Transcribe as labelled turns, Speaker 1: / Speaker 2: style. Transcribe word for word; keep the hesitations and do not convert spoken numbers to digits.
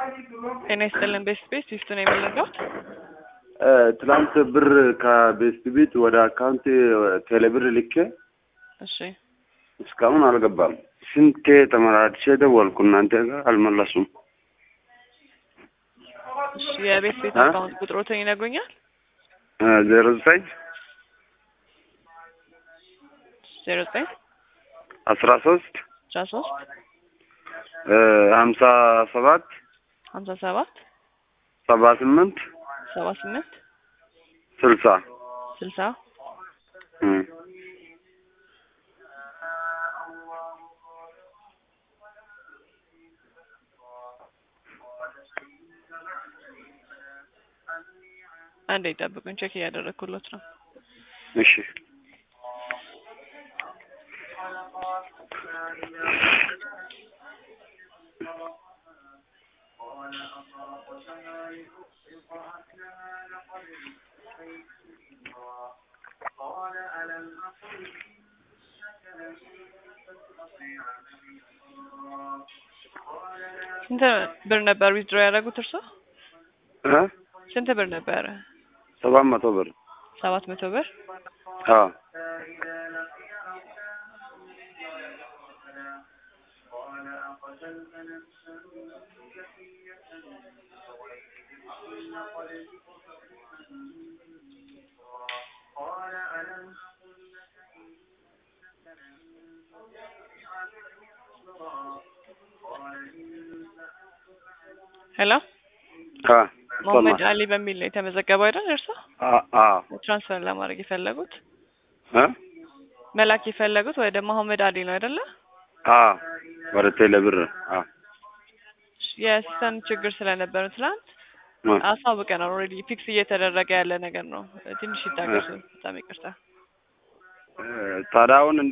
Speaker 1: ጤና ይስጥልን ቤስት ቤስት ይስቱ ነው የምንለው።
Speaker 2: ትላንት ብር ከቤስት ቤት ወደ አካውንት ቴሌብር ልኬ
Speaker 1: እሺ
Speaker 2: እስካሁን አልገባም። ስንቴ ተመራጭ ደወልኩ እናንተ ጋር አልመለሱም።
Speaker 1: እሺ የቤስት ቤት አካውንት ቁጥሮትን ይነግሩኛል?
Speaker 2: ዜሮ ዘጠኝ
Speaker 1: ዜሮ ዘጠኝ
Speaker 2: አስራ ሶስት
Speaker 1: አስራ ሶስት
Speaker 2: ሀምሳ ሰባት
Speaker 1: ሀምሳ ሰባት
Speaker 2: ሰባ ስምንት
Speaker 1: ሰባ ስምንት
Speaker 2: ስልሳ
Speaker 1: ስልሳ አንዴ ይጠብቁኝ፣ ቼክ እያደረኩለት ነው።
Speaker 2: እሺ
Speaker 1: ስንት ብር ነበር ዊዝድሮ ያደረጉት እርሶ?
Speaker 2: እ
Speaker 1: ስንት ብር ነበር?
Speaker 2: ሰባት መቶ ብር።
Speaker 1: ሰባት መቶ ብር?
Speaker 2: አዎ
Speaker 1: ሄሎ
Speaker 2: አ
Speaker 1: መሐመድ አሊ በሚል ነው የተመዘገበው አይደል እርሶ?
Speaker 2: አ አ
Speaker 1: ትራንስፈር ለማድረግ የፈለጉት
Speaker 2: እ
Speaker 1: መላክ የፈለጉት ወደ መሐመድ አሊ ነው አይደለ?
Speaker 2: አ ወደ ቴሌብር አ
Speaker 1: የሲስተም ችግር ስለነበረ ትላንት አሳውቀናል። ኦልሬዲ ፊክስ እየተደረገ ያለ ነገር ነው። ትንሽ ይታገሱ። በጣም ይቅርታ።
Speaker 2: ታዲያ አሁን